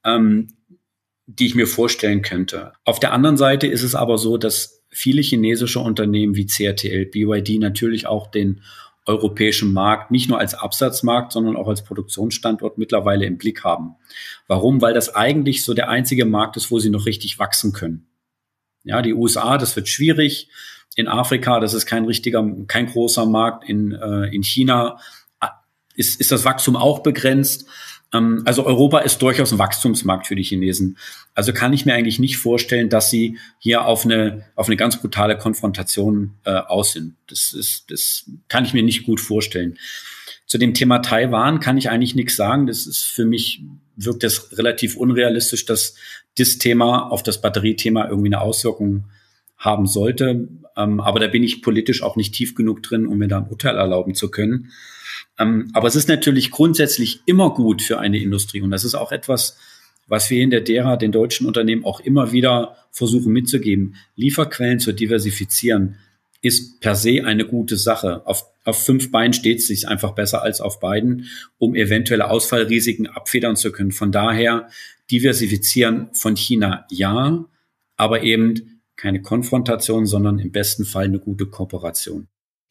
die ich mir vorstellen könnte. Auf der anderen Seite ist es aber so, dass viele chinesische Unternehmen wie CATL, BYD natürlich auch den europäischen Markt nicht nur als Absatzmarkt, sondern auch als Produktionsstandort mittlerweile im Blick haben. Warum? Weil das eigentlich so der einzige Markt ist, wo sie noch richtig wachsen können. Ja, die USA, das wird schwierig. In Afrika, das ist kein großer Markt. In China ist das Wachstum auch begrenzt. Also Europa ist durchaus ein Wachstumsmarkt für die Chinesen. Also kann ich mir eigentlich nicht vorstellen, dass sie hier auf eine ganz brutale Konfrontation aus sind. Das kann ich mir nicht gut vorstellen. Zu dem Thema Taiwan kann ich eigentlich nichts sagen. Das ist für mich, wirkt das relativ unrealistisch, dass das Thema auf das Batteriethema irgendwie eine Auswirkung haben sollte. Aber da bin ich politisch auch nicht tief genug drin, um mir da ein Urteil erlauben zu können. Aber es ist natürlich grundsätzlich immer gut für eine Industrie. Und das ist auch etwas, was wir in der DERA den deutschen Unternehmen auch immer wieder versuchen mitzugeben. Lieferquellen zu diversifizieren ist per se eine gute Sache. Auf 5 Beinen steht es sich einfach besser als auf beiden, um eventuelle Ausfallrisiken abfedern zu können. Von daher diversifizieren von China ja, aber eben keine Konfrontation, sondern im besten Fall eine gute Kooperation.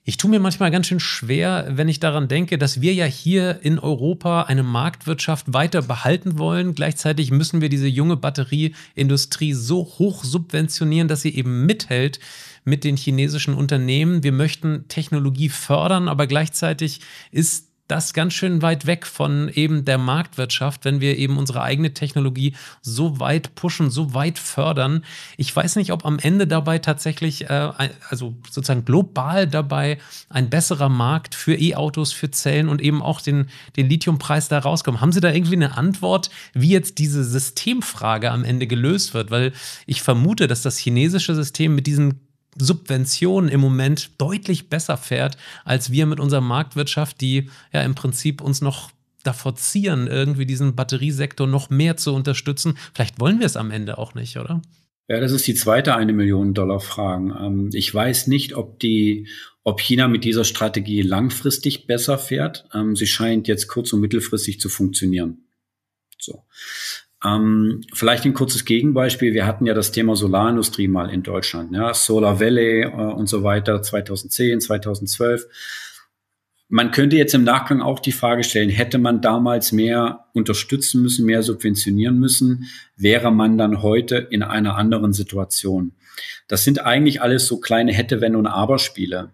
Ich tue mir manchmal ganz schön schwer, wenn ich daran denke, dass wir ja hier in Europa eine Marktwirtschaft weiter behalten wollen. Gleichzeitig müssen wir diese junge Batterieindustrie so hoch subventionieren, dass sie eben mithält mit den chinesischen Unternehmen. Wir möchten Technologie fördern, aber gleichzeitig ist das ganz schön weit weg von eben der Marktwirtschaft, wenn wir eben unsere eigene Technologie so weit pushen, so weit fördern. Ich weiß nicht, ob am Ende dabei tatsächlich, also sozusagen global dabei, ein besserer Markt für E-Autos, für Zellen und eben auch den Lithiumpreis da rauskommt. Haben Sie da irgendwie eine Antwort, wie jetzt diese Systemfrage am Ende gelöst wird? Weil ich vermute, dass das chinesische System mit diesen Subventionen im Moment deutlich besser fährt, als wir mit unserer Marktwirtschaft, die ja im Prinzip uns noch davor zieren, irgendwie diesen Batteriesektor noch mehr zu unterstützen. Vielleicht wollen wir es am Ende auch nicht, oder? Ja, das ist die zweite $1-Million-Frage. Ich weiß nicht, ob China mit dieser Strategie langfristig besser fährt. Sie scheint jetzt kurz- und mittelfristig zu funktionieren. So. Vielleicht ein kurzes Gegenbeispiel. Wir hatten ja das Thema Solarindustrie mal in Deutschland, ja, Solar Valley und so weiter, 2010, 2012. Man könnte jetzt im Nachgang auch die Frage stellen, hätte man damals mehr unterstützen müssen, mehr subventionieren müssen, wäre man dann heute in einer anderen Situation. Das sind eigentlich alles so kleine Hätte, Wenn und Aber-Spiele.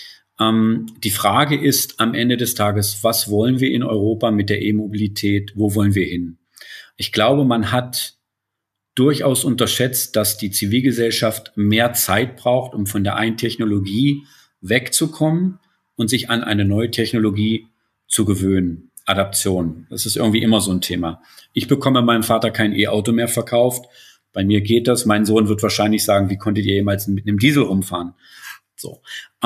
Die Frage ist am Ende des Tages, was wollen wir in Europa mit der E-Mobilität? Wo wollen wir hin? Ich glaube, man hat durchaus unterschätzt, dass die Zivilgesellschaft mehr Zeit braucht, um von der einen Technologie wegzukommen und sich an eine neue Technologie zu gewöhnen. Adaption. Das ist irgendwie immer so ein Thema. Ich bekomme meinem Vater kein E-Auto mehr verkauft. Bei mir geht das. Mein Sohn wird wahrscheinlich sagen, wie konntet ihr jemals mit einem Diesel rumfahren? So.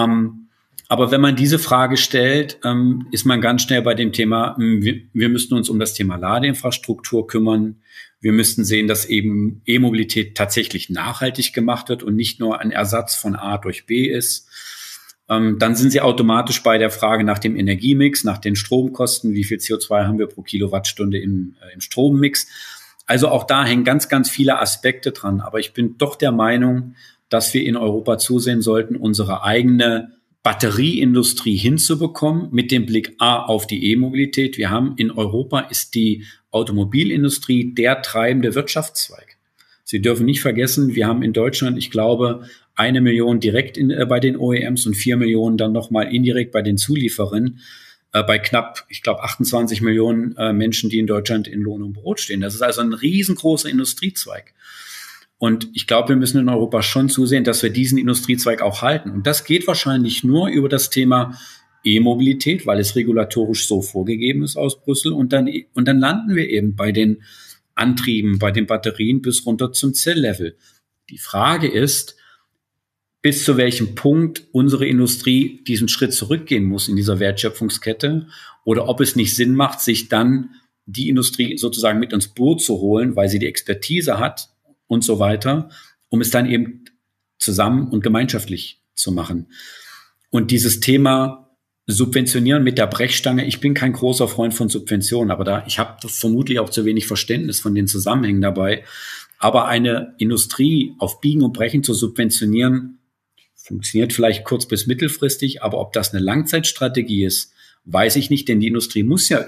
Aber wenn man diese Frage stellt, ist man ganz schnell bei dem Thema, wir müssten uns um das Thema Ladeinfrastruktur kümmern. Wir müssten sehen, dass eben E-Mobilität tatsächlich nachhaltig gemacht wird und nicht nur ein Ersatz von A durch B ist. Dann sind Sie automatisch bei der Frage nach dem Energiemix, nach den Stromkosten. Wie viel CO2 haben wir pro Kilowattstunde im Strommix? Also auch da hängen ganz, ganz viele Aspekte dran. Aber ich bin doch der Meinung, dass wir in Europa zusehen sollten, unsere eigene Batterieindustrie hinzubekommen mit dem Blick auf die E-Mobilität. Wir haben in Europa ist die Automobilindustrie der treibende Wirtschaftszweig. Sie dürfen nicht vergessen, wir haben in Deutschland, ich glaube, 1 Million direkt bei den OEMs und 4 Millionen dann nochmal indirekt bei den Zulieferern, bei knapp, ich glaube, 28 Millionen Menschen, die in Deutschland in Lohn und Brot stehen. Das ist also ein riesengroßer Industriezweig. Und ich glaube, wir müssen in Europa schon zusehen, dass wir diesen Industriezweig auch halten. Und das geht wahrscheinlich nur über das Thema E-Mobilität, weil es regulatorisch so vorgegeben ist aus Brüssel. Und dann landen wir eben bei den Antrieben, bei den Batterien bis runter zum Zelllevel. Die Frage ist, bis zu welchem Punkt unsere Industrie diesen Schritt zurückgehen muss in dieser Wertschöpfungskette oder ob es nicht Sinn macht, sich dann die Industrie sozusagen mit ins Boot zu holen, weil sie die Expertise hat und so weiter, um es dann eben zusammen und gemeinschaftlich zu machen. Und dieses Thema Subventionieren mit der Brechstange, ich bin kein großer Freund von Subventionen, aber ich habe vermutlich auch zu wenig Verständnis von den Zusammenhängen dabei. Aber eine Industrie auf Biegen und Brechen zu subventionieren, funktioniert vielleicht kurz- bis mittelfristig, aber ob das eine Langzeitstrategie ist, weiß ich nicht, denn die Industrie muss ja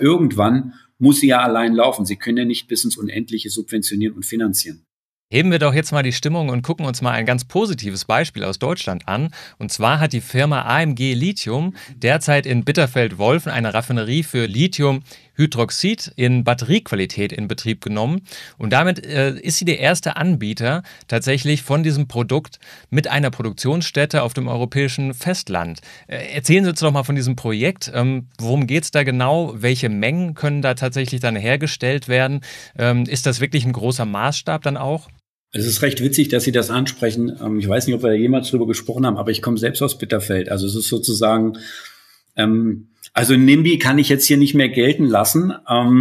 allein laufen. Sie können ja nicht bis ins Unendliche subventionieren und finanzieren. Heben wir doch jetzt mal die Stimmung und gucken uns mal ein ganz positives Beispiel aus Deutschland an. Und zwar hat die Firma AMG Lithium derzeit in Bitterfeld-Wolfen eine Raffinerie für Lithiumhydroxid in Batteriequalität in Betrieb genommen. Und damit ist sie der erste Anbieter tatsächlich von diesem Produkt mit einer Produktionsstätte auf dem europäischen Festland. Erzählen Sie uns doch mal von diesem Projekt. Worum geht es da genau? Welche Mengen können da tatsächlich dann hergestellt werden? Ist das wirklich ein großer Maßstab dann auch? Es ist recht witzig, dass Sie das ansprechen. Ich weiß nicht, ob wir da jemals drüber gesprochen haben, aber ich komme selbst aus Bitterfeld. Also es ist sozusagen, also NIMBY kann ich jetzt hier nicht mehr gelten lassen.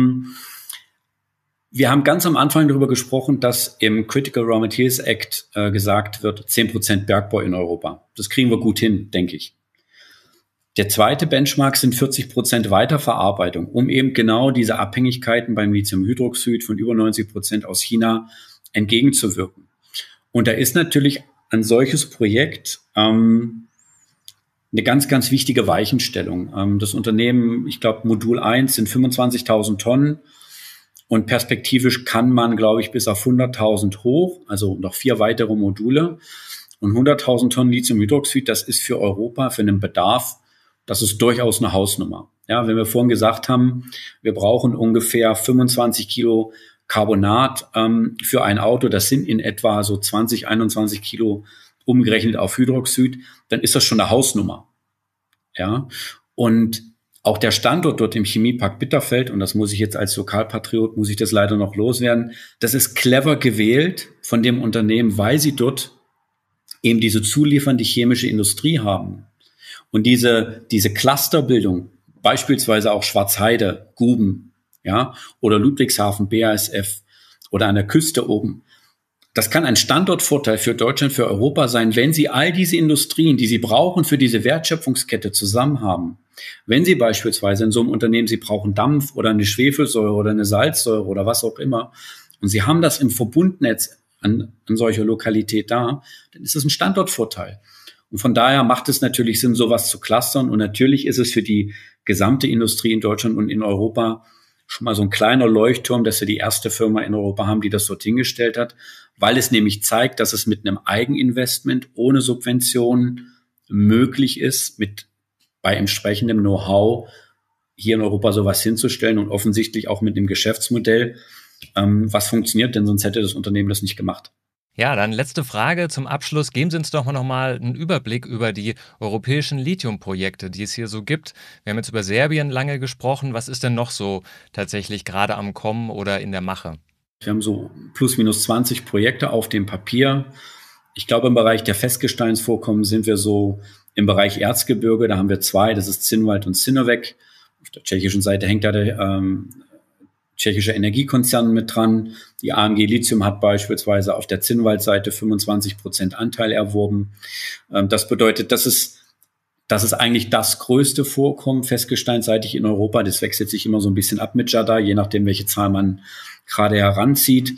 Wir haben ganz am Anfang darüber gesprochen, dass im Critical Raw Materials Act gesagt wird, 10% Bergbau in Europa. Das kriegen wir gut hin, denke ich. Der zweite Benchmark sind 40% Weiterverarbeitung, um eben genau diese Abhängigkeiten beim Lithiumhydroxid von über 90% aus China entgegenzuwirken. Und da ist natürlich ein solches Projekt eine ganz, ganz wichtige Weichenstellung. Das Unternehmen, ich glaube, Modul 1 sind 25.000 Tonnen und perspektivisch kann man, glaube ich, bis auf 100.000 hoch, also noch 4 weitere Module. Und 100.000 Tonnen Lithiumhydroxid, das ist für Europa, für einen Bedarf, das ist durchaus eine Hausnummer. Ja, wenn wir vorhin gesagt haben, wir brauchen ungefähr 25 Kilo Carbonat für ein Auto, das sind in etwa so 20, 21 Kilo umgerechnet auf Hydroxid, dann ist das schon eine Hausnummer. Ja, und auch der Standort dort im Chemiepark Bitterfeld, und das muss ich jetzt als Lokalpatriot, muss ich das leider noch loswerden, das ist clever gewählt von dem Unternehmen, weil sie dort eben diese zuliefernde chemische Industrie haben. Und diese Clusterbildung, beispielsweise auch Schwarzheide, Guben, ja, oder Ludwigshafen, BASF oder an der Küste oben, das kann ein Standortvorteil für Deutschland, für Europa sein, wenn Sie all diese Industrien, die Sie brauchen für diese Wertschöpfungskette zusammen haben. Wenn Sie beispielsweise in so einem Unternehmen, Sie brauchen Dampf oder eine Schwefelsäure oder eine Salzsäure oder was auch immer, und Sie haben das im Verbundnetz an solcher Lokalität da, dann ist das ein Standortvorteil. Und von daher macht es natürlich Sinn, sowas zu clustern. Und natürlich ist es für die gesamte Industrie in Deutschland und in Europa schon mal so ein kleiner Leuchtturm, dass wir die erste Firma in Europa haben, die das dort hingestellt hat, weil es nämlich zeigt, dass es mit einem Eigeninvestment ohne Subventionen möglich ist, bei entsprechendem Know-how hier in Europa sowas hinzustellen und offensichtlich auch mit einem Geschäftsmodell, was funktioniert, denn sonst hätte das Unternehmen das nicht gemacht. Ja, dann letzte Frage zum Abschluss. Geben Sie uns doch noch mal einen Überblick über die europäischen Lithiumprojekte, die es hier so gibt. Wir haben jetzt über Serbien lange gesprochen. Was ist denn noch so tatsächlich gerade am Kommen oder in der Mache? Wir haben so plus minus 20 Projekte auf dem Papier. Ich glaube, im Bereich der Festgesteinsvorkommen sind wir so im Bereich Erzgebirge. Da haben wir 2, das ist Zinnwald und Zinnowek. Auf der tschechischen Seite hängt da der tschechische Energiekonzern mit dran. Die AMG Lithium hat beispielsweise auf der Zinnwald-Seite 25% Anteil erworben. Das bedeutet, das ist eigentlich das größte Vorkommen festgesteinsseitig in Europa. Das wechselt sich immer so ein bisschen ab mit Jadar, je nachdem, welche Zahl man gerade heranzieht.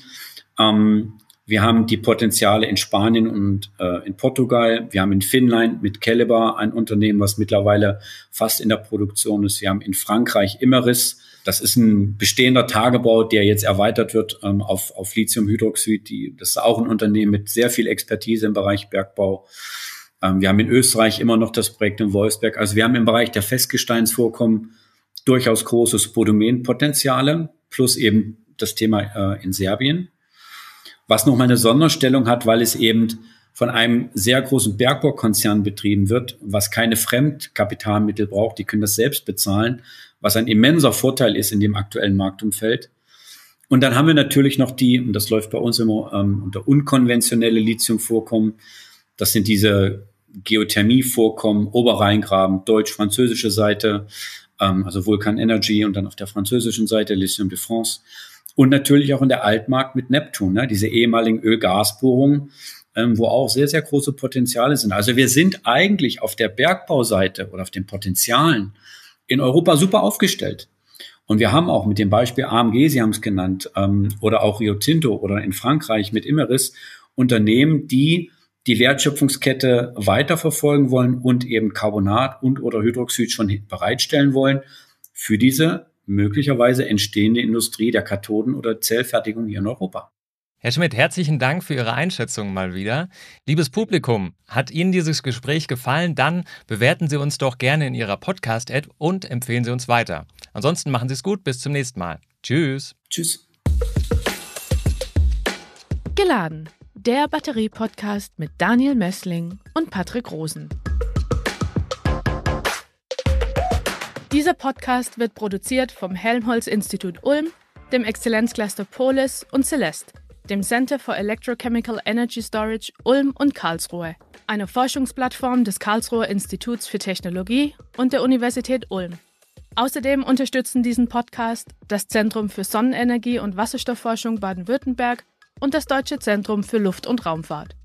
Wir haben die Potenziale in Spanien und in Portugal. Wir haben in Finnland mit Celebar ein Unternehmen, was mittlerweile fast in der Produktion ist. Wir haben in Frankreich Imerys. Das ist ein bestehender Tagebau, der jetzt erweitert wird auf Lithiumhydroxid. Das ist auch ein Unternehmen mit sehr viel Expertise im Bereich Bergbau. Wir haben in Österreich immer noch das Projekt in Wolfsberg. Also wir haben im Bereich der Festgesteinsvorkommen durchaus große Spodumänenpotenziale, plus eben das Thema in Serbien. Was nochmal eine Sonderstellung hat, weil es eben von einem sehr großen Bergbaukonzern betrieben wird, was keine Fremdkapitalmittel braucht, die können das selbst bezahlen, was ein immenser Vorteil ist in dem aktuellen Marktumfeld. Und dann haben wir natürlich noch und das läuft bei uns immer unter unkonventionelle Lithiumvorkommen. Das sind diese Geothermievorkommen, Oberrheingraben, deutsch-französische Seite, also Vulcan Energy und dann auf der französischen Seite Lithium de France. Und natürlich auch in der Altmark mit Neptun, ne, diese ehemaligen Öl-Gas-Bohrungen, wo auch sehr, sehr große Potenziale sind. Also wir sind eigentlich auf der Bergbauseite oder auf den Potenzialen in Europa super aufgestellt. Und wir haben auch mit dem Beispiel AMG, Sie haben es genannt, oder auch Rio Tinto oder in Frankreich mit Imerys Unternehmen, die die Wertschöpfungskette weiterverfolgen wollen und eben Carbonat und oder Hydroxid schon bereitstellen wollen für diese möglicherweise entstehende Industrie der Kathoden- oder Zellfertigung hier in Europa. Herr Schmidt, herzlichen Dank für Ihre Einschätzung mal wieder. Liebes Publikum, hat Ihnen dieses Gespräch gefallen? Dann bewerten Sie uns doch gerne in Ihrer Podcast-App und empfehlen Sie uns weiter. Ansonsten machen Sie es gut, bis zum nächsten Mal. Tschüss. Tschüss. Geladen, der Batterie-Podcast mit Daniel Mössling und Patrick Rosen. Dieser Podcast wird produziert vom Helmholtz-Institut Ulm, dem Exzellenzcluster Polis und Celeste, dem Center for Electrochemical Energy Storage Ulm und Karlsruhe, einer Forschungsplattform des Karlsruher Instituts für Technologie und der Universität Ulm. Außerdem unterstützen diesen Podcast das Zentrum für Sonnenenergie und Wasserstoffforschung Baden-Württemberg und das Deutsche Zentrum für Luft- und Raumfahrt.